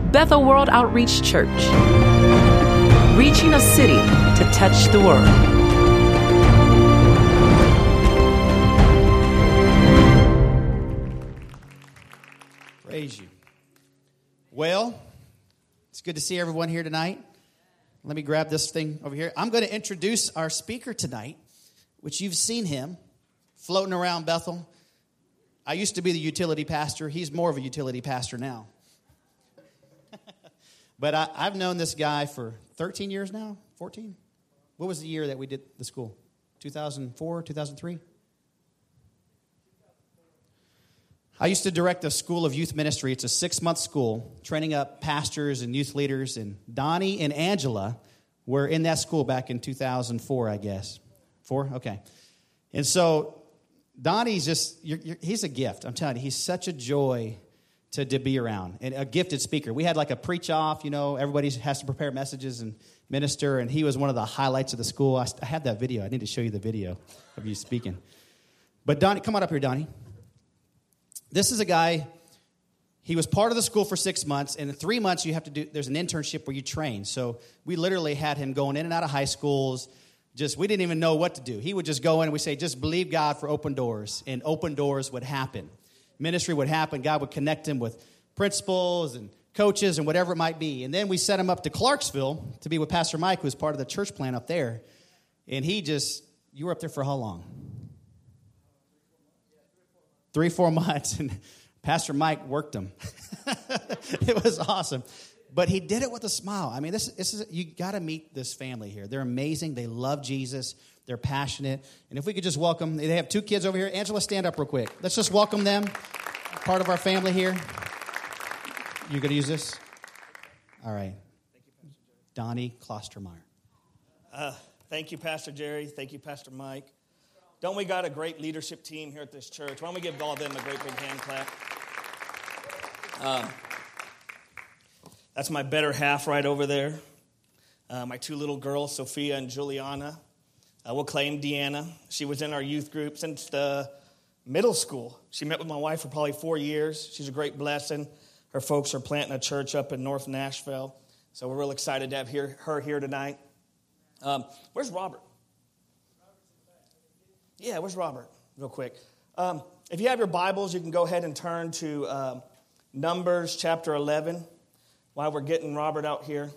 Bethel World Outreach Church, reaching a city to touch the world. Praise you. Well, it's good to see everyone here tonight. Let me grab this thing over here. I'm going to introduce our speaker tonight, which you've seen him floating around Bethel. I used to be the utility pastor. He's more of a utility pastor now. But I've known this guy for 13 years now, 14? What was the year that we did the school? 2004, 2003? I used to direct a school of youth ministry. It's a 6-month school, training up pastors and youth leaders. And Donnie and Angela were in that school back in 2004, I guess. 4? Okay. And so Donnie's just, he's a gift. I'm telling you, he's such a joy to be around, and a gifted speaker. We had like a preach-off, everybody has to prepare messages and minister, and he was one of the highlights of the school. I had that video. I need to show you the video of you speaking. But Donnie, come on up here, Donnie. This is a guy, he was part of the school for 6 months, and in 3 months there's an internship where you train. So we literally had him going in and out of high schools. We didn't even know what to do. He would just go in and we say, just believe God for open doors, and open doors would happen. Ministry would happen. God would connect him with principals and coaches and whatever it might be. And then we set him up to Clarksville to be with Pastor Mike, who's part of the church plant up there. And you were up there for how long? 3-4 months. And Pastor Mike worked him. It was awesome. But he did it with a smile. I mean, this is you got to meet this family here. They're amazing. They love Jesus. They're passionate. And if we could just welcome, they have 2 kids over here. Angela, stand up real quick. Let's just welcome them. Part of our family here. You going to use this? All right. Thank you, Pastor Jerry. Donnie Klostermeyer. Thank you, Pastor Jerry. Thank you, Pastor Mike. Don't we got a great leadership team here at this church? Why don't we give all of them a great big hand clap? That's my better half right over there. My 2 little girls, Sophia and Juliana. We'll claim Deanna. She was in our youth group since the middle school. She met with my wife for probably 4 years. She's a great blessing. Her folks are planting a church up in North Nashville. So we're real excited to have her here tonight. Where's Robert? Yeah, where's Robert? Real quick. If you have your Bibles, you can go ahead and turn to Numbers chapter 11 while we're getting Robert out here.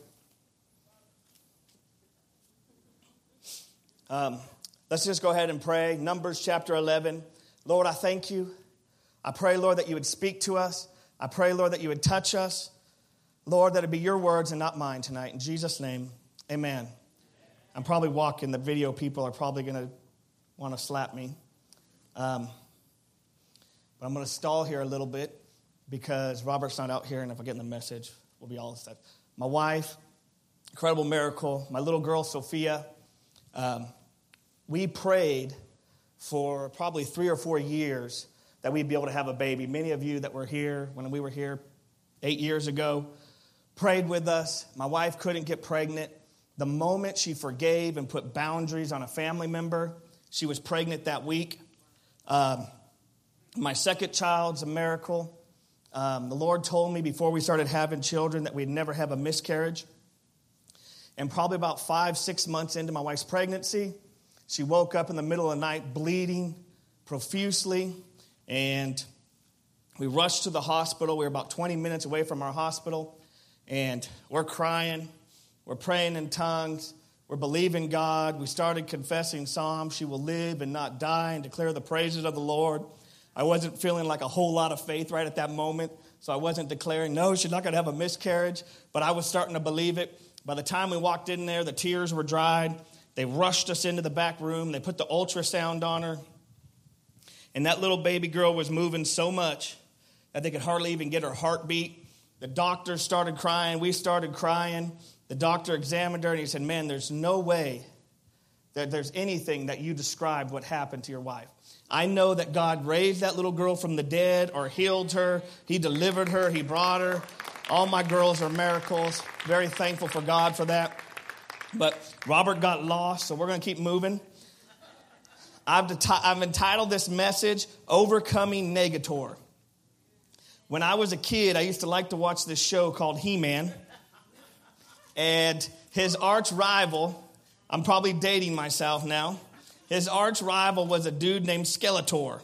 Let's just go ahead and pray. Numbers chapter 11. Lord, I thank you. I pray, Lord, that you would speak to us. I pray, Lord, that you would touch us. Lord, that it be your words and not mine tonight. In Jesus' name, amen. I'm probably walking. The video people are probably going to want to slap me. But I'm going to stall here a little bit because Robert's not out here, and if I get in the message, we'll be all set. My wife, incredible miracle. My little girl, Sophia. We prayed for probably 3 or 4 years that we'd be able to have a baby. Many of you that were here when we were here 8 years ago prayed with us. My wife couldn't get pregnant. The moment she forgave and put boundaries on a family member, she was pregnant that week. My second child's a miracle. The Lord told me before we started having children that we'd never have a miscarriage. And probably about 5-6 months into my wife's pregnancy, she woke up in the middle of the night bleeding profusely. And we rushed to the hospital. We were about 20 minutes away from our hospital. And we're crying. We're praying in tongues. We're believing God. We started confessing Psalms. She will live and not die and declare the praises of the Lord. I wasn't feeling like a whole lot of faith right at that moment. So I wasn't declaring, no, she's not going to have a miscarriage. But I was starting to believe it. By the time we walked in there, the tears were dried. They rushed us into the back room. They put the ultrasound on her. And that little baby girl was moving so much that they could hardly even get her heartbeat. The doctor started crying. We started crying. The doctor examined her and he said, man, there's no way that there's anything that you described what happened to your wife. I know that God raised that little girl from the dead or healed her. He delivered her. He brought her. All my girls are miracles. Very thankful for God for that. But Robert got lost, so we're going to keep moving. I've entitled this message, Overcoming Negator. When I was a kid, I used to like to watch this show called He-Man. And his arch rival, I'm probably dating myself now, his arch rival was a dude named Skeletor.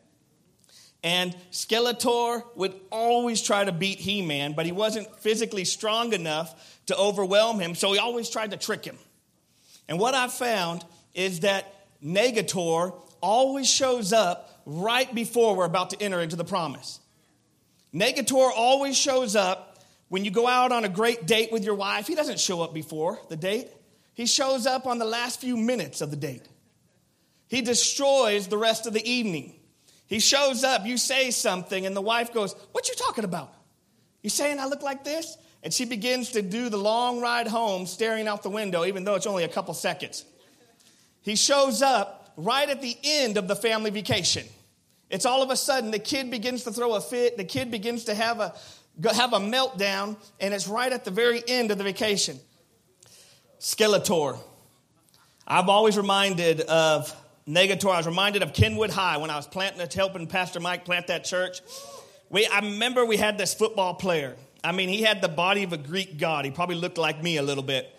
And Skeletor would always try to beat He-Man, but he wasn't physically strong enough to overwhelm him, so he always tried to trick him. And what I found is that Negator always shows up right before we're about to enter into the promise. Negator always shows up when you go out on a great date with your wife. He doesn't show up before the date. He shows up on the last few minutes of the date. He destroys the rest of the evening. He shows up, you say something, and the wife goes, "What you talking about? You saying I look like this?" And she begins to do the long ride home staring out the window, even though it's only a couple seconds. He shows up right at the end of the family vacation. It's all of a sudden the kid begins to throw a fit. The kid begins to have a meltdown, and it's right at the very end of the vacation. Skeletor. I'm always reminded of Negator. I was reminded of Kenwood High when I was helping Pastor Mike plant that church. I remember we had this football player. I mean, he had the body of a Greek god. He probably looked like me a little bit.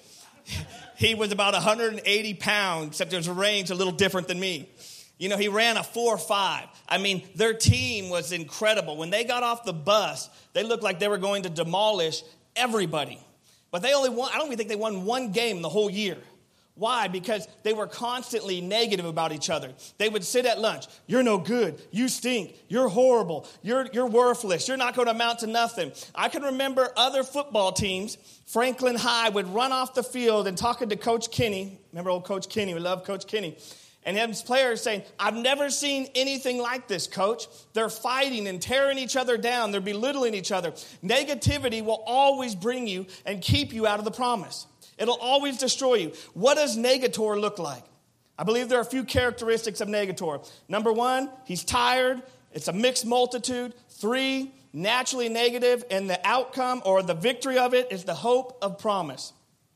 He was about 180 pounds, except his range a little different than me. You know, he ran a 4.5. I mean, their team was incredible. When they got off the bus, they looked like they were going to demolish everybody. But they only won, I don't even think they won one game the whole year. Why? Because they were constantly negative about each other. They would sit at lunch. "You're no good. You stink. You're horrible. You're worthless. You're not going to amount to nothing." I can remember other football teams. Franklin High would run off the field and talking to Coach Kenny. Remember old Coach Kenny? We love Coach Kenny. And his players saying, "I've never seen anything like this, Coach." They're fighting and tearing each other down. They're belittling each other. Negativity will always bring you and keep you out of the promise. It'll always destroy you. What does Negator look like? I believe there are a few characteristics of Negator. Number one, he's tired. It's a mixed multitude. 3, naturally negative, and the outcome or the victory of it is the hope of promise.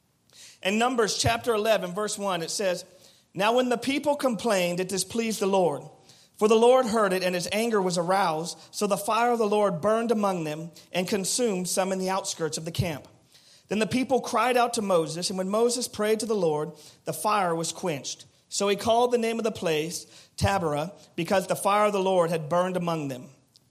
In Numbers chapter 11, verse 1, it says, "Now when the people complained, it displeased the Lord. For the Lord heard it, and his anger was aroused. So the fire of the Lord burned among them and consumed some in the outskirts of the camp. Then the people cried out to Moses, and when Moses prayed to the Lord, the fire was quenched. So he called the name of the place Taberah, because the fire of the Lord had burned among them."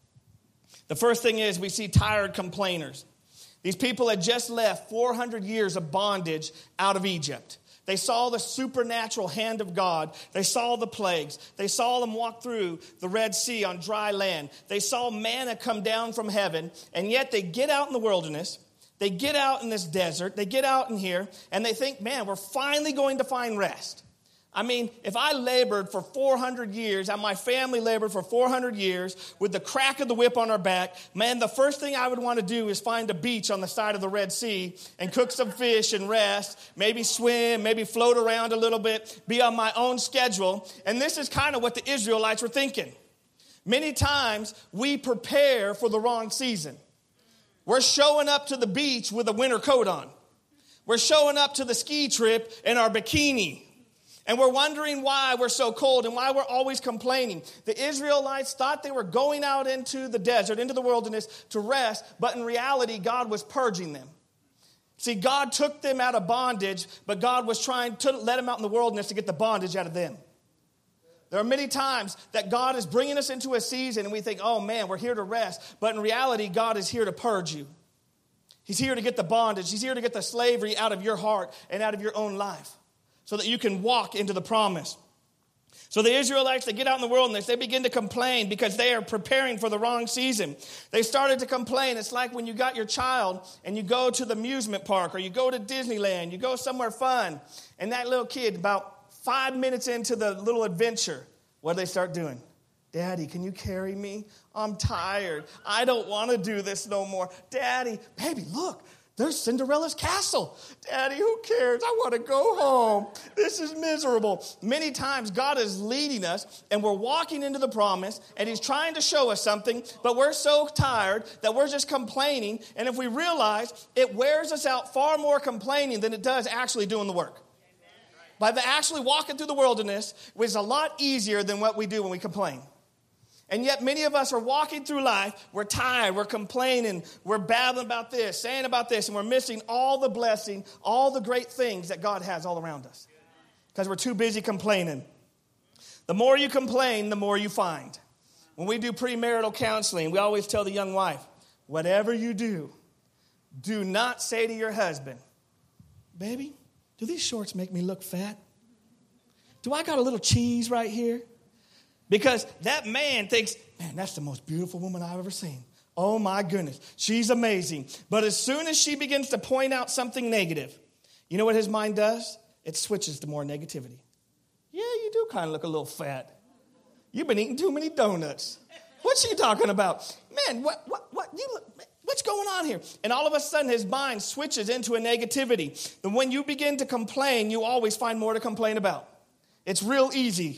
The first thing is we see tired complainers. These people had just left 400 years of bondage out of Egypt. They saw the supernatural hand of God. They saw the plagues. They saw them walk through the Red Sea on dry land. They saw manna come down from heaven, and yet they get out in the wilderness. They get out in this desert, they get out in here, and they think, man, we're finally going to find rest. I mean, if I labored for 400 years, and my family labored for 400 years, with the crack of the whip on our back, man, the first thing I would want to do is find a beach on the side of the Red Sea and cook some fish and rest, maybe swim, maybe float around a little bit, be on my own schedule. And this is kind of what the Israelites were thinking. Many times, we prepare for the wrong season. We're showing up to the beach with a winter coat on. We're showing up to the ski trip in our bikini. And we're wondering why we're so cold and why we're always complaining. The Israelites thought they were going out into the desert, into the wilderness to rest, but in reality, God was purging them. See, God took them out of bondage, but God was trying to let them out in the wilderness to get the bondage out of them. There are many times that God is bringing us into a season and we think, oh man, we're here to rest. But in reality, God is here to purge you. He's here to get the bondage. He's here to get the slavery out of your heart and out of your own life so that you can walk into the promise. So the Israelites, they get out in the wilderness. They begin to complain because they are preparing for the wrong season. They started to complain. It's like when you got your child and you go to the amusement park or you go to Disneyland, you go somewhere fun, and that little kid about 5 minutes into the little adventure, what do they start doing? Daddy, can you carry me? I'm tired. I don't want to do this no more. Daddy, baby, look, there's Cinderella's castle. Daddy, who cares? I want to go home. This is miserable. Many times God is leading us and we're walking into the promise and he's trying to show us something, but we're so tired that we're just complaining. And if we realize it wears us out far more complaining than it does actually doing the work. By actually walking through the wilderness was a lot easier than what we do when we complain. And yet many of us are walking through life. We're tired. We're complaining. We're babbling about this, saying about this. And we're missing all the blessing, all the great things that God has all around us. Because we're too busy complaining. The more you complain, the more you find. When we do premarital counseling, we always tell the young wife, whatever you do not say to your husband, baby, do these shorts make me look fat? Do I got a little cheese right here? Because that man thinks, man, that's the most beautiful woman I've ever seen. Oh, my goodness. She's amazing. But as soon as she begins to point out something negative, you know what his mind does? It switches to more negativity. Yeah, you do kind of look a little fat. You've been eating too many donuts. What's she talking about? Man, what's going on here? And all of a sudden, his mind switches into a negativity. And when you begin to complain, you always find more to complain about. It's real easy.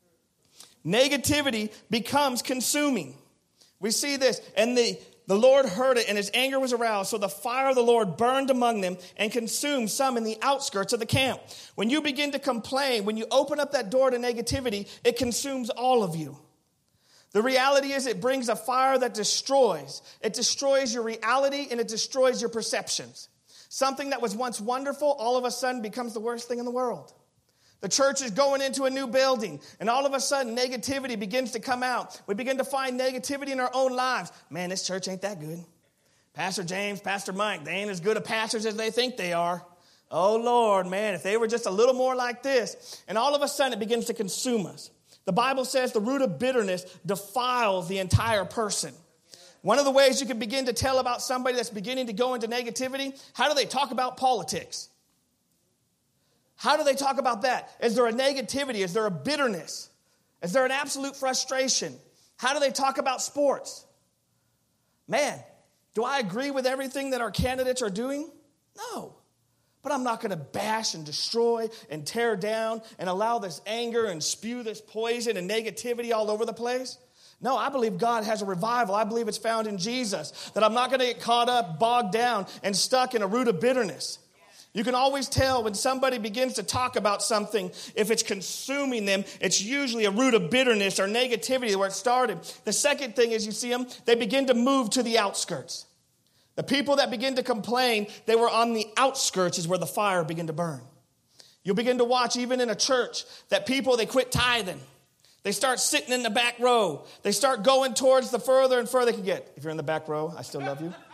Negativity becomes consuming. We see this, and the Lord heard it, and his anger was aroused. So the fire of the Lord burned among them and consumed some in the outskirts of the camp. When you begin to complain, when you open up that door to negativity, it consumes all of you. The reality is it brings a fire that destroys. It destroys your reality, and it destroys your perceptions. Something that was once wonderful, all of a sudden becomes the worst thing in the world. The church is going into a new building, and all of a sudden, negativity begins to come out. We begin to find negativity in our own lives. Man, this church ain't that good. Pastor James, Pastor Mike, they ain't as good of pastors as they think they are. Oh, Lord, man, if they were just a little more like this. And all of a sudden, it begins to consume us. The Bible says the root of bitterness defiles the entire person. One of the ways you can begin to tell about somebody that's beginning to go into negativity, how do they talk about politics? How do they talk about that? Is there a negativity? Is there a bitterness? Is there an absolute frustration? How do they talk about sports? Man, do I agree with everything that our candidates are doing? No. But I'm not going to bash and destroy and tear down and allow this anger and spew this poison and negativity all over the place. No, I believe God has a revival. I believe it's found in Jesus. That I'm not going to get caught up, bogged down, and stuck in a root of bitterness. You can always tell when somebody begins to talk about something, if it's consuming them, it's usually a root of bitterness or negativity where it started. The second thing is you see them, they begin to move to the outskirts. The people that begin to complain, they were on the outskirts is where the fire began to burn. You'll begin to watch even in a church that people, they quit tithing. They start sitting in the back row. They start going towards the further and further they can get. If you're in the back row, I still love you.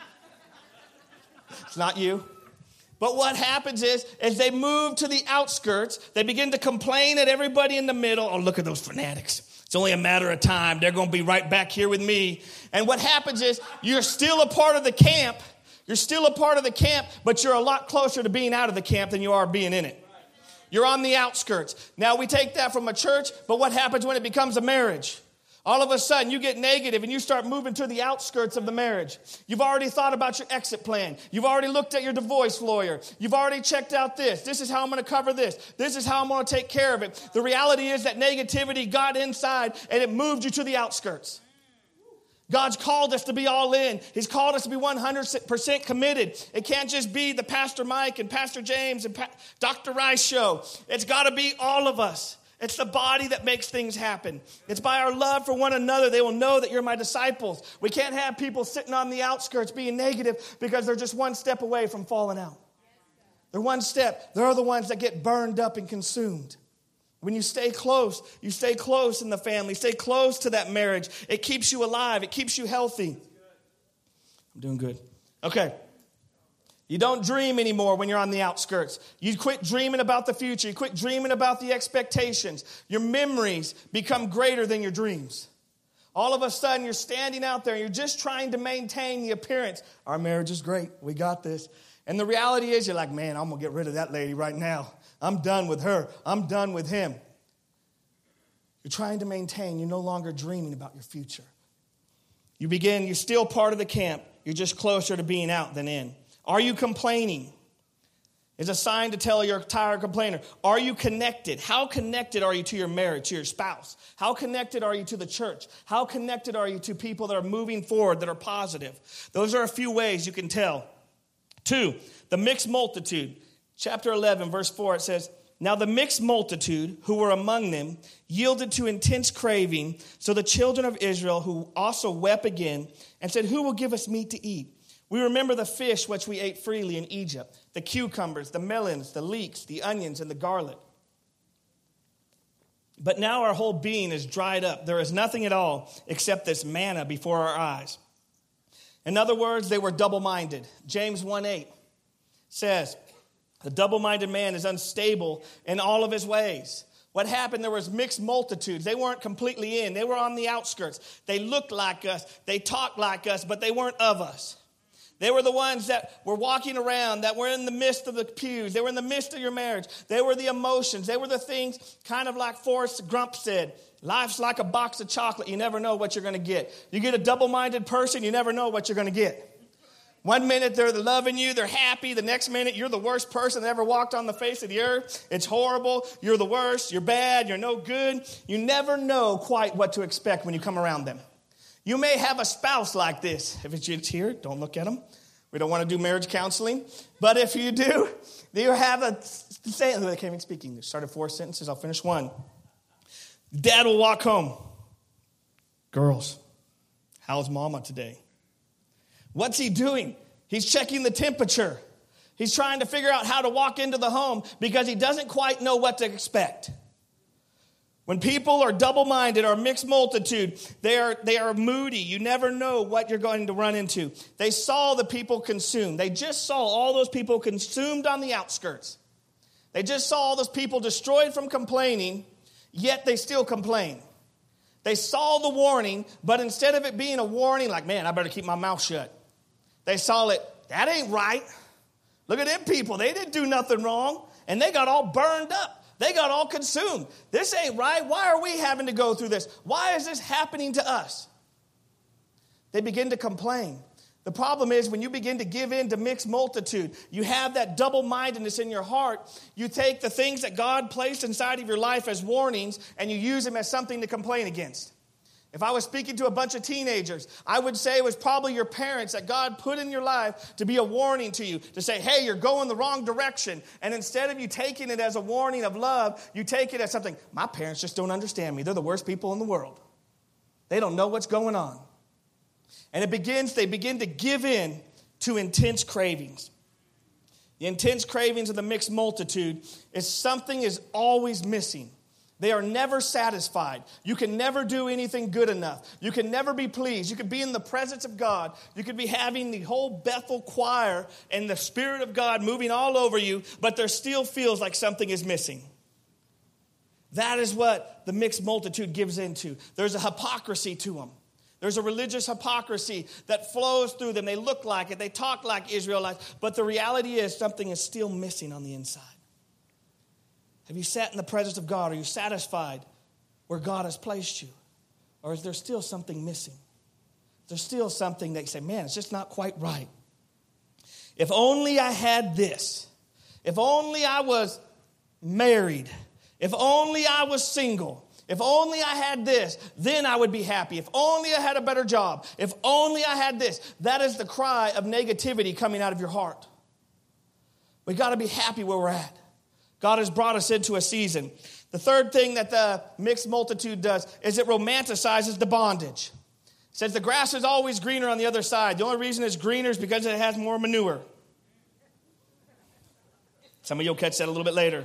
It's not you. But what happens is, as they move to the outskirts, they begin to complain at everybody in the middle. Oh, look at those fanatics. It's only a matter of time. They're going to be right back here with me. And what happens is, you're still a part of the camp. You're still a part of the camp, but you're a lot closer to being out of the camp than you are being in it. You're on the outskirts. Now, we take that from a church, but what happens when it becomes a marriage? All of a sudden, you get negative and you start moving to the outskirts of the marriage. You've already thought about your exit plan. You've already looked at your divorce lawyer. You've already checked out this. This is how I'm going to cover this. This is how I'm going to take care of it. The reality is that negativity got inside and it moved you to the outskirts. God's called us to be all in. He's called us to be 100% committed. It can't just be the Pastor Mike and Pastor James and Dr. Rice show. It's got to be all of us. It's the body that makes things happen. It's by our love for one another. They will know that you're my disciples. We can't have people sitting on the outskirts being negative because they're just one step away from falling out. They're one step. They're the ones that get burned up and consumed. When you stay close in the family, stay close to that marriage. It keeps you alive. It keeps you healthy. I'm doing good. Okay. You don't dream anymore when you're on the outskirts. You quit dreaming about the future. You quit dreaming about the expectations. Your memories become greater than your dreams. All of a sudden, you're standing out there and you're just trying to maintain the appearance. Our marriage is great. We got this. And the reality is you're like, man, I'm going to get rid of that lady right now. I'm done with her. I'm done with him. You're trying to maintain. You're no longer dreaming about your future. You're still part of the camp. You're just closer to being out than in. Are you complaining? It's a sign to tell you're a tired complainer. Are you connected? How connected are you to your marriage, to your spouse? How connected are you to the church? How connected are you to people that are moving forward, that are positive? Those are a few ways you can tell. 2, the mixed multitude. Chapter 11, verse 4, it says, Now the mixed multitude who were among them yielded to intense craving. So the children of Israel who also wept again and said, who will give us meat to eat? We remember the fish which we ate freely in Egypt, the cucumbers, the melons, the leeks, the onions, and the garlic. But now our whole being is dried up. There is nothing at all except this manna before our eyes. In other words, they were double-minded. James 1:8 says, the double-minded man is unstable in all of his ways. What happened, there was mixed multitudes. They weren't completely in. They were on the outskirts. They looked like us. They talked like us, but they weren't of us. They were the ones that were walking around, that were in the midst of the pews. They were in the midst of your marriage. They were the emotions. They were the things, kind of like Forrest Gump said, life's like a box of chocolate. You never know what you're going to get. You get a double-minded person, you never know what you're going to get. One minute they're loving you, they're happy. The next minute you're the worst person that ever walked on the face of the earth. It's horrible. You're the worst. You're bad. You're no good. You never know quite what to expect when you come around them. You may have a spouse like this. If it's here, don't look at them. We don't want to do marriage counseling. But if you do, you have a saying. I can't even speak English. Started 4 sentences. I'll finish one. Dad will walk home. Girls, how's mama today? What's he doing? He's checking the temperature. He's trying to figure out how to walk into the home because he doesn't quite know what to expect. When people are double-minded or mixed multitude, they are moody. You never know what you're going to run into. They saw the people consumed. They just saw all those people consumed on the outskirts. They just saw all those people destroyed from complaining, yet they still complain. They saw the warning, but instead of it being a warning like, man, I better keep my mouth shut. They saw it, that ain't right. Look at them people. They didn't do nothing wrong, and they got all burned up. They got all consumed. This ain't right. Why are we having to go through this? Why is this happening to us? They begin to complain. The problem is when you begin to give in to mixed multitude, you have that double-mindedness in your heart. You take the things that God placed inside of your life as warnings, and you use them as something to complain against. If I was speaking to a bunch of teenagers, I would say it was probably your parents that God put in your life to be a warning to you, to say, hey, you're going the wrong direction. And instead of you taking it as a warning of love, you take it as something, my parents just don't understand me. They're the worst people in the world. They don't know what's going on. And they begin to give in to intense cravings. The intense cravings of the mixed multitude is something is always missing. They are never satisfied. You can never do anything good enough. You can never be pleased. You could be in the presence of God. You could be having the whole Bethel choir and the Spirit of God moving all over you, but there still feels like something is missing. That is what the mixed multitude gives into. There's a hypocrisy to them. There's a religious hypocrisy that flows through them. They look like it. They talk like Israelites. But the reality is something is still missing on the inside. Have you sat in the presence of God? Are you satisfied where God has placed you? Or is there still something missing? There's still something that you say, man, it's just not quite right. If only I had this. If only I was married. If only I was single. If only I had this, then I would be happy. If only I had a better job. If only I had this. That is the cry of negativity coming out of your heart. We got to be happy where we're at. God has brought us into a season. The third thing that the mixed multitude does is it romanticizes the bondage. It says the grass is always greener on the other side. The only reason it's greener is because it has more manure. Some of you will catch that a little bit later.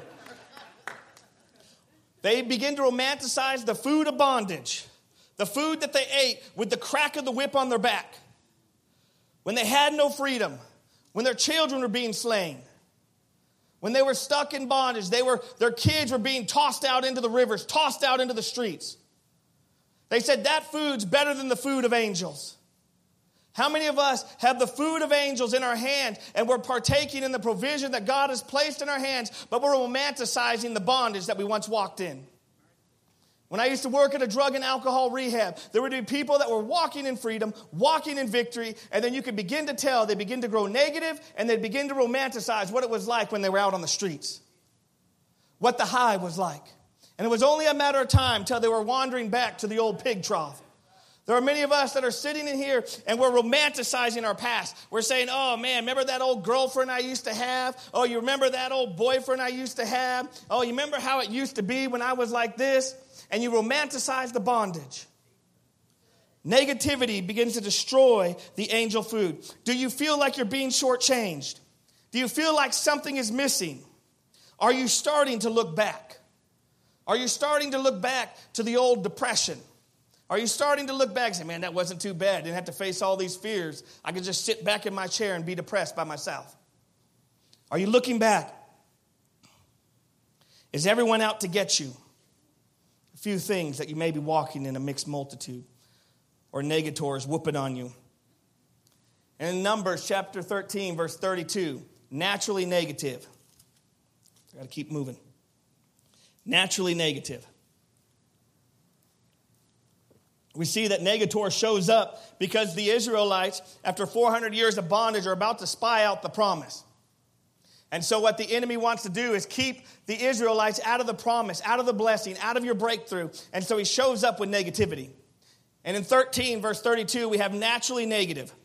They begin to romanticize the food of bondage. The food that they ate with the crack of the whip on their back. When they had no freedom. When their children were being slain. When they were stuck in bondage, their kids were being tossed out into the rivers, tossed out into the streets. They said that food's better than the food of angels. How many of us have the food of angels in our hand and we're partaking in the provision that God has placed in our hands, but we're romanticizing the bondage that we once walked in? When I used to work at a drug and alcohol rehab, there would be people that were walking in freedom, walking in victory, and then you could begin to tell they begin to grow negative and they begin to romanticize what it was like when they were out on the streets, what the high was like. And it was only a matter of time till they were wandering back to the old pig trough. There are many of us that are sitting in here and we're romanticizing our past. We're saying, oh man, remember that old girlfriend I used to have? Oh, you remember that old boyfriend I used to have? Oh, you remember how it used to be when I was like this? And you romanticize the bondage. Negativity begins to destroy the angel food. Do you feel like you're being shortchanged? Do you feel like something is missing? Are you starting to look back? Are you starting to look back to the old depression? Are you starting to look back and say, man, that wasn't too bad. I didn't have to face all these fears. I could just sit back in my chair and be depressed by myself. Are you looking back? Is everyone out to get you? A few things that you may be walking in a mixed multitude, or negators whooping on you. And in Numbers chapter 13, verse 32, naturally negative. I got to keep moving. Naturally negative. We see that negator shows up because the Israelites, after 400 years of bondage, are about to spy out the promise. And so what the enemy wants to do is keep the Israelites out of the promise, out of the blessing, out of your breakthrough. And so he shows up with negativity. And in 13, verse 32, we have naturally negative.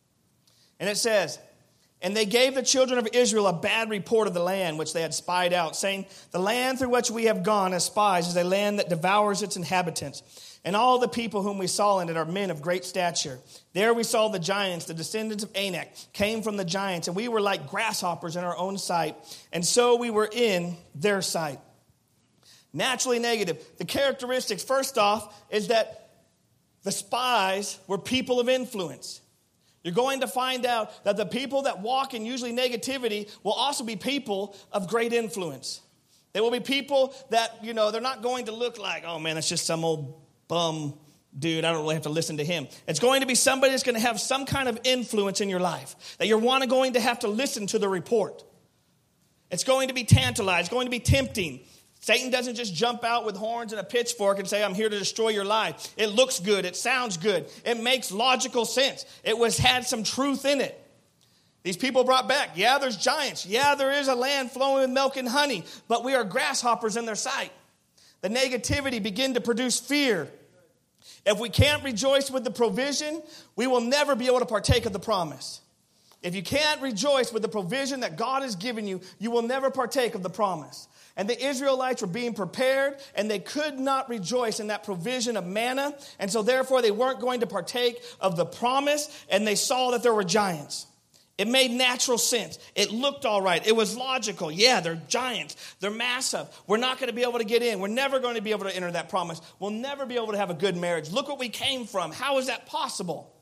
And it says, and they gave the children of Israel a bad report of the land which they had spied out, saying, the land through which we have gone as spies is a land that devours its inhabitants. And all the people whom we saw in it are men of great stature. There we saw the giants, the descendants of Anak, came from the giants, and we were like grasshoppers in our own sight, and so we were in their sight. Naturally negative. The characteristics, first off, is that the spies were people of influence. You're going to find out that the people that walk in usually negativity will also be people of great influence. They will be people that, they're not going to look like, oh man, that's just some old bum dude, I don't really have to listen to him. It's going to be somebody that's going to have some kind of influence in your life, that you're going to have to listen to the report. It's going to be tantalized, it's going to be tempting. Satan doesn't just jump out with horns and a pitchfork and say, I'm here to destroy your life. It looks good, it sounds good, it makes logical sense. It had some truth in it. These people brought back, yeah, there's giants. Yeah, there is a land flowing with milk and honey, but we are grasshoppers in their sight. The negativity begin to produce fear. If we can't rejoice with the provision, we will never be able to partake of the promise. If you can't rejoice with the provision that God has given you, you will never partake of the promise. And the Israelites were being prepared, and they could not rejoice in that provision of manna. And so therefore they weren't going to partake of the promise, and they saw that there were giants. It made natural sense. It looked all right. It was logical. Yeah, they're giants. They're massive. We're not going to be able to get in. We're never going to be able to enter that promise. We'll never be able to have a good marriage. Look what we came from. How is that possible?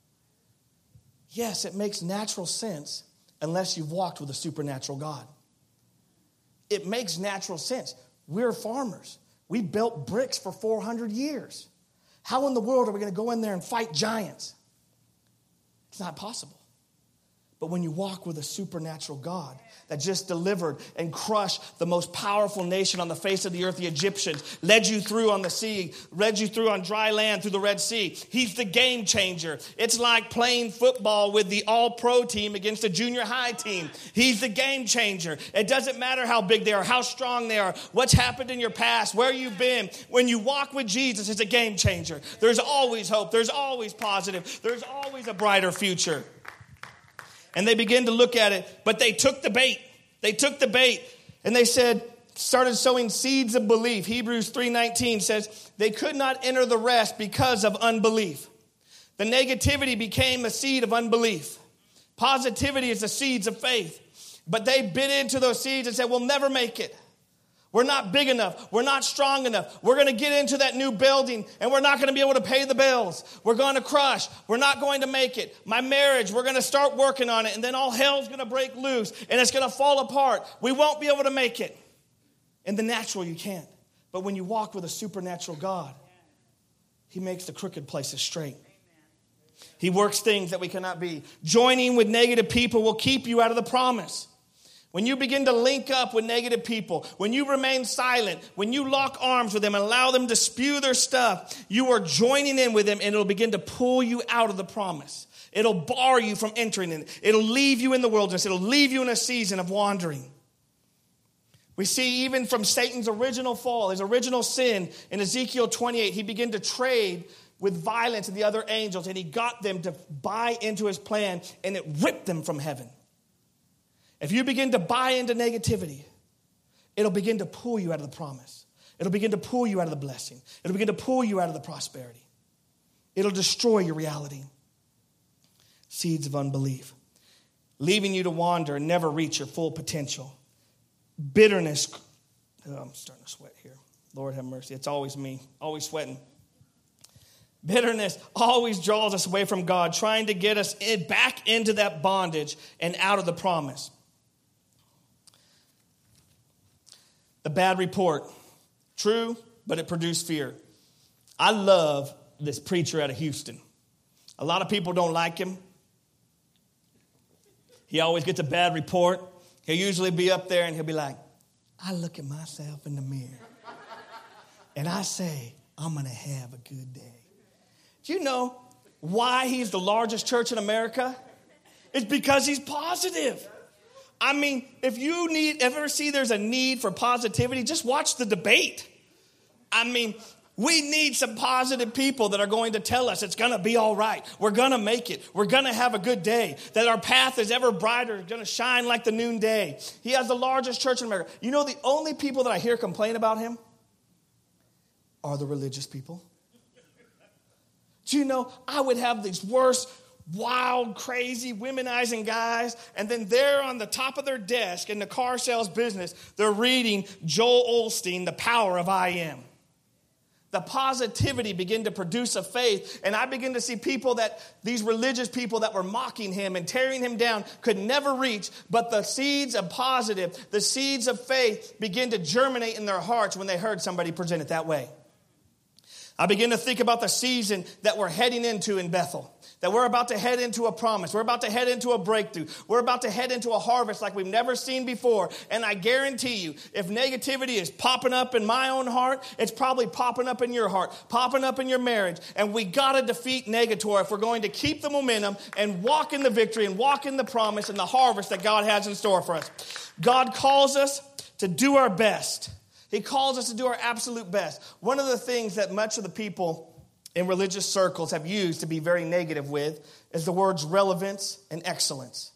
Yes, it makes natural sense unless you've walked with a supernatural God. It makes natural sense. We're farmers. We built bricks for 400 years. How in the world are we going to go in there and fight giants? It's not possible. But when you walk with a supernatural God that just delivered and crushed the most powerful nation on the face of the earth, the Egyptians, led you through on the sea, led you through on dry land through the Red Sea. He's the game changer. It's like playing football with the all-pro team against a junior high team. He's the game changer. It doesn't matter how big they are, how strong they are, what's happened in your past, where you've been. When you walk with Jesus, it's a game changer. There's always hope. There's always positive. There's always a brighter future. And they begin to look at it, but they took the bait. They took the bait, and they started sowing seeds of belief. Hebrews 3:19 says, they could not enter the rest because of unbelief. The negativity became a seed of unbelief. Positivity is the seeds of faith. But they bit into those seeds and said, we'll never make it. We're not big enough. We're not strong enough. We're going to get into that new building, and we're not going to be able to pay the bills. We're going to crush. We're not going to make it. My marriage, we're going to start working on it, and then all hell's going to break loose, and it's going to fall apart. We won't be able to make it. In the natural, you can't. But when you walk with a supernatural God, he makes the crooked places straight. He works things that we cannot be. Joining with negative people will keep you out of the promise. When you begin to link up with negative people, when you remain silent, when you lock arms with them and allow them to spew their stuff, you are joining in with them, and it'll begin to pull you out of the promise. It'll bar you from entering in. It'll leave you in the wilderness. It'll leave you in a season of wandering. We see even from Satan's original fall, his original sin in Ezekiel 28, he began to trade with violence and the other angels, and he got them to buy into his plan, and it ripped them from heaven. If you begin to buy into negativity, it'll begin to pull you out of the promise. It'll begin to pull you out of the blessing. It'll begin to pull you out of the prosperity. It'll destroy your reality. Seeds of unbelief, leaving you to wander and never reach your full potential. Bitterness. Oh, I'm starting to sweat here. Lord have mercy. It's always me, always sweating. Bitterness always draws us away from God, trying to get us back into that bondage and out of the promise. The bad report. True, but it produced fear. I love this preacher out of Houston. A lot of people don't like him. He always gets a bad report. He'll usually be up there and he'll be like, I look at myself in the mirror and I say, I'm going to have a good day. Do you know why he's the largest church in America? It's because he's positive. I mean, if you ever see there's a need for positivity, just watch the debate. I mean, we need some positive people that are going to tell us it's going to be all right. We're going to make it. We're going to have a good day. That our path is ever brighter, going to shine like the noonday. He has the largest church in America. You know, the only people that I hear complain about him are the religious people. Do you know, I would have these worst, wild, crazy, womenizing guys, and then they're on the top of their desk in the car sales business, they're reading Joel Osteen, The Power of I Am. The positivity began to produce a faith, and I begin to see these religious people that were mocking him and tearing him down could never reach, but the seeds of positive, the seeds of faith begin to germinate in their hearts when they heard somebody present it that way. I begin to think about the season that we're heading into in Bethel. That we're about to head into a promise. We're about to head into a breakthrough. We're about to head into a harvest like we've never seen before. And I guarantee you, if negativity is popping up in my own heart, it's probably popping up in your heart, popping up in your marriage. And we got to defeat Negator if we're going to keep the momentum and walk in the victory and walk in the promise and the harvest that God has in store for us. God calls us to do our best. He calls us to do our absolute best. One of the things that much of the people in religious circles have used to be very negative with is the words relevance and excellence.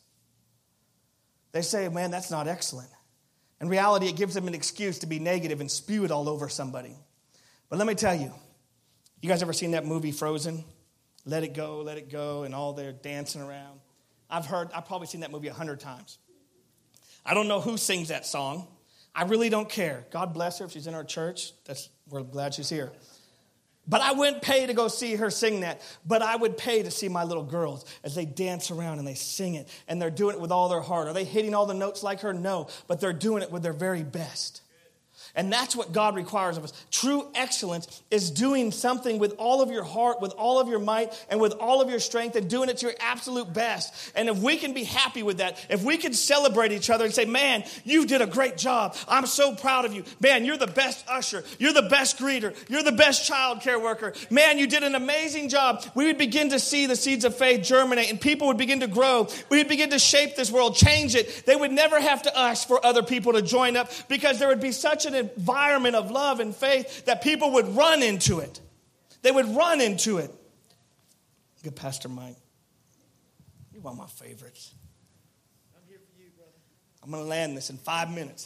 They say, man, that's not excellent. In reality, it gives them an excuse to be negative and spew it all over somebody. But let me tell you, you guys ever seen that movie Frozen? Let it go, and all they're dancing around. I've probably seen that movie 100 times. I don't know who sings that song. I really don't care. God bless her if she's in our church. We're glad she's here. But I wouldn't pay to go see her sing that. But I would pay to see my little girls as they dance around and they sing it. And they're doing it with all their heart. Are they hitting all the notes like her? No. But they're doing it with their very best. And that's what God requires of us. True excellence is doing something with all of your heart, with all of your might, and with all of your strength, and doing it to your absolute best. And if we can be happy with that, if we can celebrate each other and say, man, you did a great job. I'm so proud of you. Man, you're the best usher. You're the best greeter. You're the best child care worker. Man, you did an amazing job. We would begin to see the seeds of faith germinate, and people would begin to grow. We would begin to shape this world, change it. They would never have to ask for other people to join up because there would be such an environment of love and faith that people would run into it. They would run into it. Good Pastor Mike. You're one of my favorites. I'm here for you, brother. I'm going to land this in 5 minutes.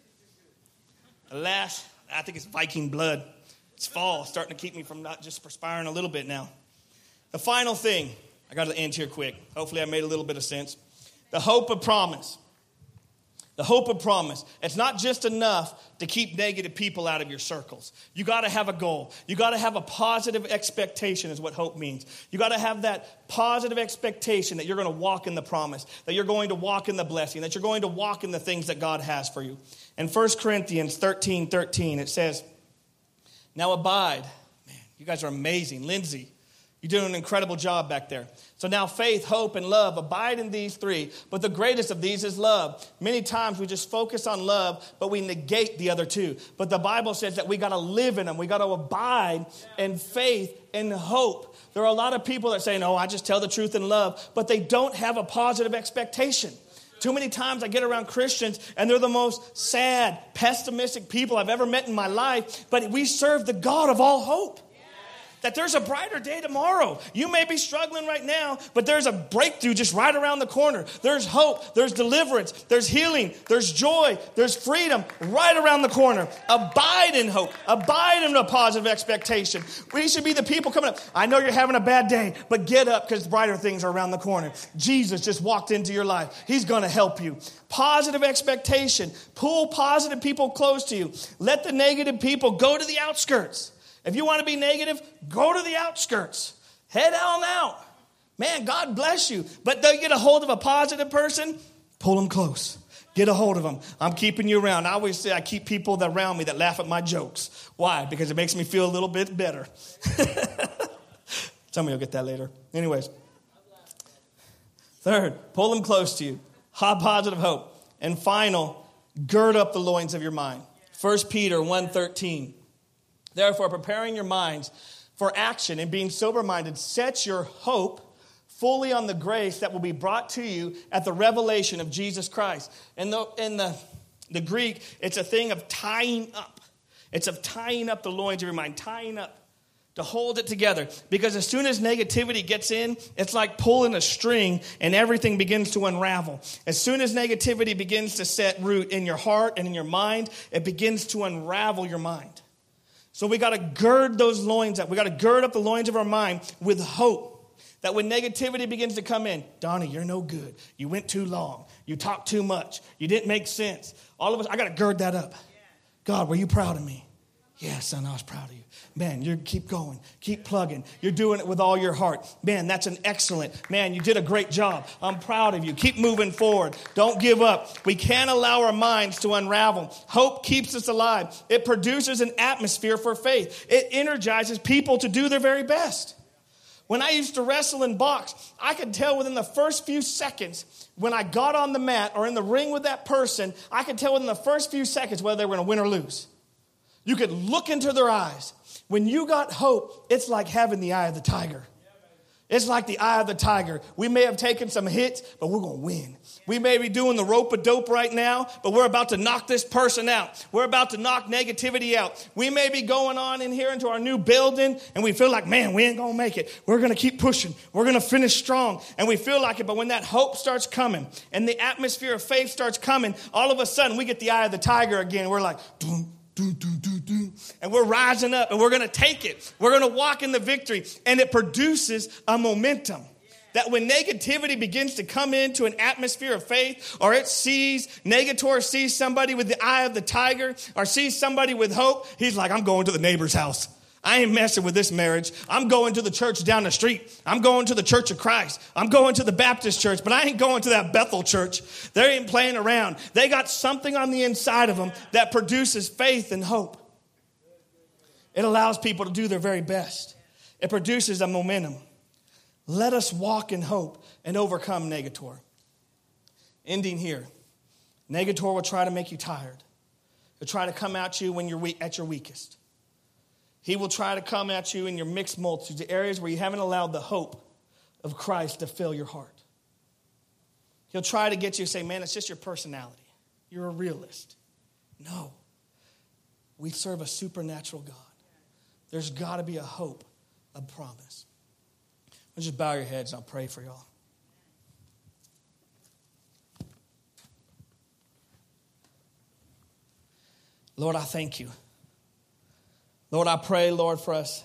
The last, I think it's Viking blood. It's fall, starting to keep me from not just perspiring a little bit now. The final thing, I got to end here quick. Hopefully I made a little bit of sense. The hope of promise. The hope of promise. It's not just enough to keep negative people out of your circles. You got to have a goal. You got to have a positive expectation is what hope means. You got to have that positive expectation that you're going to walk in the promise, that you're going to walk in the blessing, that you're going to walk in the things that God has for you. In 1 Corinthians 13:13, it says, now abide. Man, you guys are amazing. Lindsay, you're doing an incredible job back there. So now faith, hope, and love abide in these three. But the greatest of these is love. Many times we just focus on love, but we negate the other two. But the Bible says that we got to live in them. We got to abide in faith and hope. There are a lot of people that say, no, I just tell the truth in love. But they don't have a positive expectation. Too many times I get around Christians and they're the most sad, pessimistic people I've ever met in my life. But we serve the God of all hope. that there's a brighter day tomorrow. You may be struggling right now, but there's a breakthrough just right around the corner. There's hope, there's deliverance, there's healing, there's joy, there's freedom right around the corner. Abide in hope. Abide in a positive expectation. We should be the people coming up. I know you're having a bad day, but get up because brighter things are around the corner. Jesus just walked into your life. He's going to help you. Positive expectation. Pull positive people close to you. Let the negative people go to the outskirts. If you want to be negative, go to the outskirts. Head on out. Man, God bless you. But they get a hold of a positive person, pull them close. Get a hold of them. I'm keeping you around. I always say I keep people around me that laugh at my jokes. Why? Because it makes me feel a little bit better. Some of you will get that later. Anyways. Third, pull them close to you. Have positive hope. And final, gird up the loins of your mind. 1 Peter 1:13. Therefore, preparing your minds for action and being sober-minded, set your hope fully on the grace that will be brought to you at the revelation of Jesus Christ. In the Greek, it's a thing of tying up. It's of tying up the loins of your mind, tying up, to hold it together. Because as soon as negativity gets in, it's like pulling a string and everything begins to unravel. As soon as negativity begins to set root in your heart and in your mind, it begins to unravel your mind. So we got to gird those loins up. We got to gird up the loins of our mind with hope that when negativity begins to come in, Donnie, you're no good. You went too long. You talked too much. You didn't make sense. All of us, I got to gird that up. God, were you proud of me? Yeah, son, I was proud of you. Man, you keep going. Keep plugging. You're doing it with all your heart. Man, that's an excellent. Man, you did a great job. I'm proud of you. Keep moving forward. Don't give up. We can't allow our minds to unravel. Hope keeps us alive. It produces an atmosphere for faith. It energizes people to do their very best. When I used to wrestle and box, I could tell within the first few seconds when I got on the mat or in the ring with that person, I could tell within the first few seconds whether they were going to win or lose. You could look into their eyes. When you got hope, it's like having the eye of the tiger. It's like the eye of the tiger. We may have taken some hits, but we're going to win. We may be doing the rope-a-dope right now, but we're about to knock this person out. We're about to knock negativity out. We may be going on in here into our new building, and we feel like, man, we ain't going to make it. We're going to keep pushing. We're going to finish strong, and we feel like it. But when that hope starts coming and the atmosphere of faith starts coming, all of a sudden we get the eye of the tiger again. We're like, doom. And we're rising up and we're going to take it. We're going to walk in the victory. And it produces a momentum that when negativity begins to come into an atmosphere of faith, or it sees, Negator sees somebody with the eye of the tiger or sees somebody with hope, he's like, I'm going to the neighbor's house. I ain't messing with this marriage. I'm going to the church down the street. I'm going to the Church of Christ. I'm going to the Baptist church, but I ain't going to that Bethel church. They ain't playing around. They got something on the inside of them that produces faith and hope. It allows people to do their very best. It produces a momentum. Let us walk in hope and overcome Negator. Ending here. Negator will try to make you tired. He'll try to come at you when you're at your weakest. He will try to come at you in your mixed multitudes, the areas where you haven't allowed the hope of Christ to fill your heart. He'll try to get you to say, man, it's just your personality. You're a realist. No. We serve a supernatural God. There's got to be a hope, a promise. Just bow your heads and I'll pray for y'all. Lord, I thank you. Lord, I pray, Lord, for us.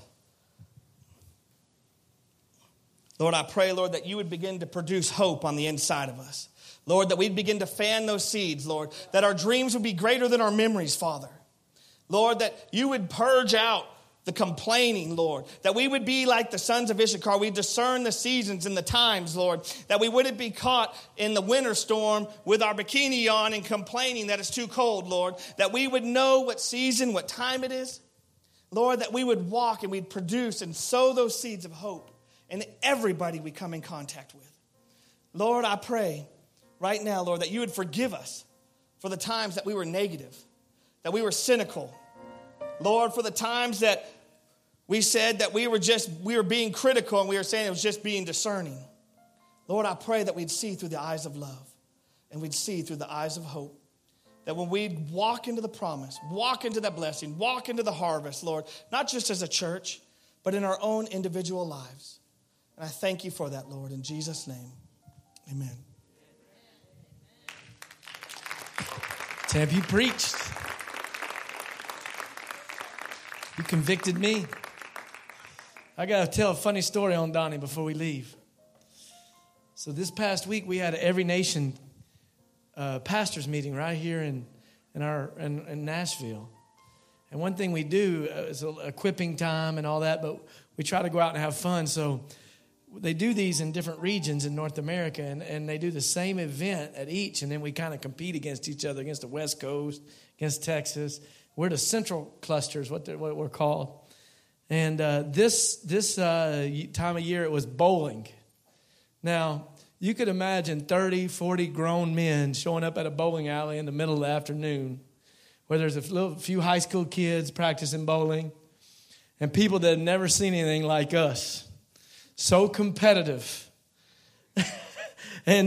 Lord, I pray, Lord, that you would begin to produce hope on the inside of us. Lord, that we'd begin to fan those seeds, Lord, that our dreams would be greater than our memories, Father. Lord, that you would purge out the complaining, Lord, that we would be like the sons of Issachar. We discern the seasons and the times, Lord, that we wouldn't be caught in the winter storm with our bikini on and complaining that it's too cold, Lord, that we would know what season, what time it is. Lord, that we would walk and we'd produce and sow those seeds of hope in everybody we come in contact with. Lord, I pray right now, Lord, that you would forgive us for the times that we were negative, that we were cynical. Lord, for the times that we said that we were being critical and we were saying it was just being discerning. Lord, I pray that we'd see through the eyes of love and we'd see through the eyes of hope. That when we walk into the promise, walk into that blessing, walk into the harvest, Lord, not just as a church, but in our own individual lives. And I thank you for that, Lord, in Jesus' name. Amen. Tab, you preached. You convicted me. I got to tell a funny story on Donnie before we leave. So this past week, we had an Every Nation pastors meeting right here in Nashville. And one thing we do is equipping time and all that, but we try to go out and have fun. So they do these in different regions in North America, and they do the same event at each, and then we kind of compete against each other, against the West Coast, against Texas. We're the central clusters, what we're called. And this time of year, it was bowling. Now, you could imagine 30, 40 grown men showing up at a bowling alley in the middle of the afternoon where there's a few high school kids practicing bowling and people that have never seen anything like us. So competitive and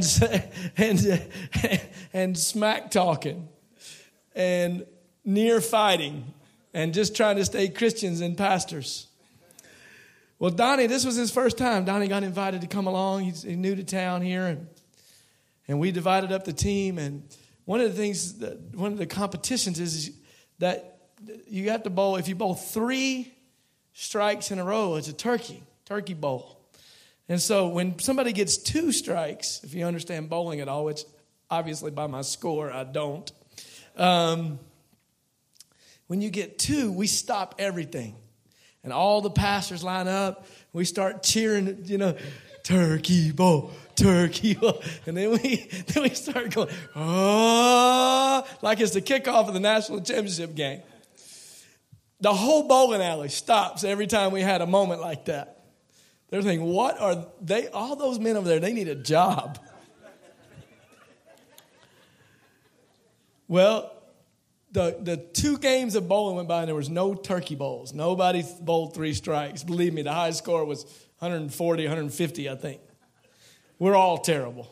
smack talking and near fighting and just trying to stay Christians and pastors. Well, Donnie, this was his first time. Donnie got invited to come along. He's new to town here, and we divided up the team. And one of the competitions is that you have to bowl. If you bowl 3 strikes in a row, it's a turkey bowl. And so when somebody gets 2 strikes, if you understand bowling at all, which obviously by my score I don't, when you get 2, we stop everything. And all the pastors line up. We start cheering, turkey bowl, turkey bowl. And then we start going, oh, like it's the kickoff of the national championship game. The whole bowling alley stops every time we had a moment like that. They're thinking, what are they? All those men over there, they need a job. Well, the 2 games of bowling went by and there was no turkey bowls. Nobody bowled 3 strikes. Believe me, the high score was 140, 150, I think. We're all terrible.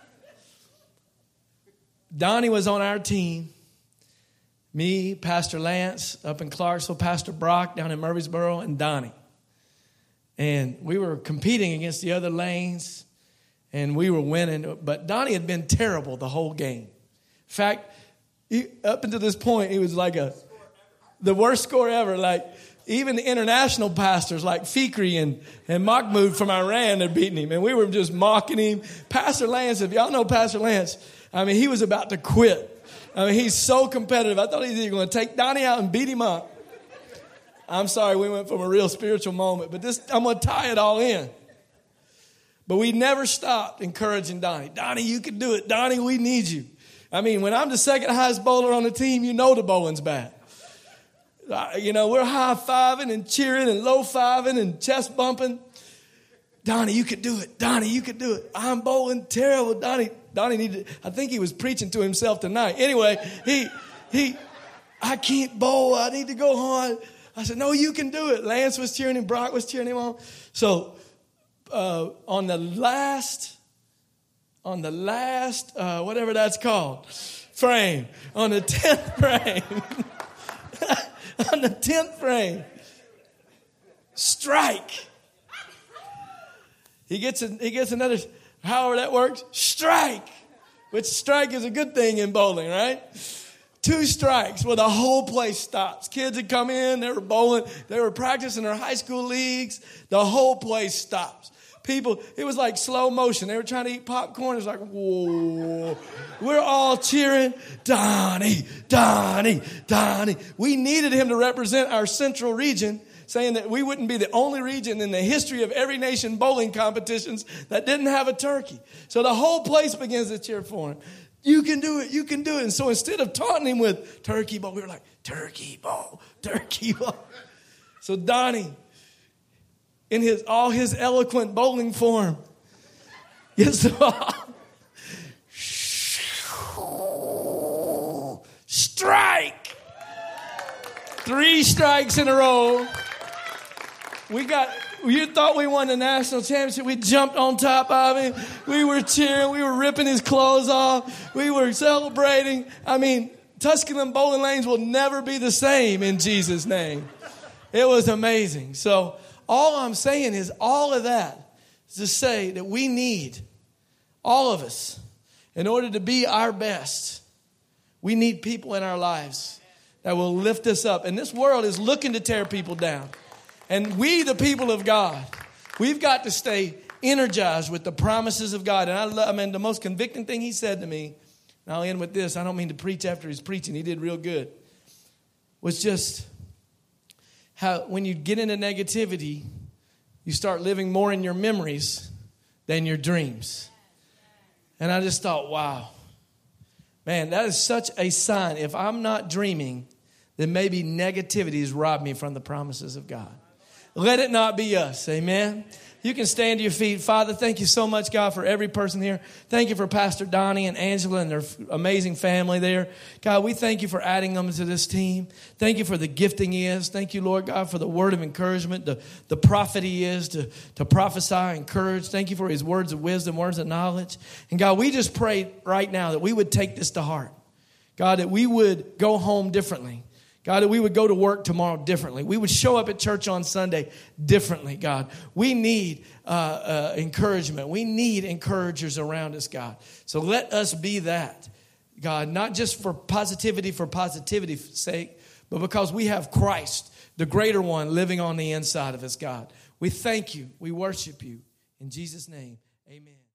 Donnie was on our team. Me, Pastor Lance up in Clarksville, Pastor Brock down in Murfreesboro, and Donnie. And we were competing against the other lanes, and we were winning. But Donnie had been terrible the whole game. In fact, up until this point, he was like the worst score ever. Like even the international pastors like Fikri and Mahmoud from Iran had beaten him. And we were just mocking him. Pastor Lance, if y'all know Pastor Lance, I mean, he was about to quit. I mean, he's so competitive. I thought he was either going to take Donnie out and beat him up. I'm sorry, we went from a real spiritual moment. But I'm going to tie it all in. But we never stopped encouraging Donnie. Donnie, you can do it. Donnie, we need you. I mean, when I'm the second highest bowler on the team, the bowling's bad. We're high-fiving and cheering and low-fiving and chest bumping. Donnie, you could do it. Donnie, you could do it. I'm bowling terrible. Donnie I think he was preaching to himself tonight. Anyway, I can't bowl. I need to go home. I said, no, you can do it. Lance was cheering him. Brock was cheering him on. So on the last, whatever that's called, frame, on the 10th frame, on the 10th frame, strike. He gets another, however that works, strike, which strike is a good thing in bowling, right? 2 strikes, well, the whole place stops. Kids had come in, they were bowling, they were practicing their high school leagues. The whole place stops. People, it was like slow motion. They were trying to eat popcorn. It was like, whoa. We're all cheering, Donnie, Donnie, Donnie. We needed him to represent our central region, saying that we wouldn't be the only region in the history of Every Nation bowling competitions that didn't have a turkey. So the whole place begins to cheer for him. You can do it. You can do it. And so instead of taunting him with turkey ball, we were like, turkey ball, turkey ball. So Donnie, in all his eloquent bowling form, gets the ball. Strike. 3 strikes in a row. You thought we won the national championship. We jumped on top of him. We were cheering. We were ripping his clothes off. We were celebrating. I mean, Tusculum bowling lanes will never be the same in Jesus' name. It was amazing. So all I'm saying is all of that is to say that we need, all of us, in order to be our best, we need people in our lives that will lift us up. And this world is looking to tear people down. And we, the people of God, we've got to stay energized with the promises of God. And I mean, the most convicting thing he said to me, and I'll end with this, I don't mean to preach after his preaching, he did real good, was just how when you get into negativity, you start living more in your memories than your dreams. And I just thought, wow, man, that is such a sign. If I'm not dreaming, then maybe negativity has robbed me from the promises of God. Let it not be us. Amen. You can stand to your feet. Father, thank you so much, God, for every person here. Thank you for Pastor Donnie and Angela and their amazing family there. God, we thank you for adding them to this team. Thank you for the gifting he is. Thank you, Lord God, for the word of encouragement, the prophet he is to prophesy, encourage. Thank you for his words of wisdom, words of knowledge. And God, we just pray right now that we would take this to heart. God, that we would go home differently. God, that we would go to work tomorrow differently. We would show up at church on Sunday differently, God. We need encouragement. We need encouragers around us, God. So let us be that, God, not just for positivity's sake, but because we have Christ, the greater one, living on the inside of us, God. We thank you. We worship you. In Jesus' name, amen.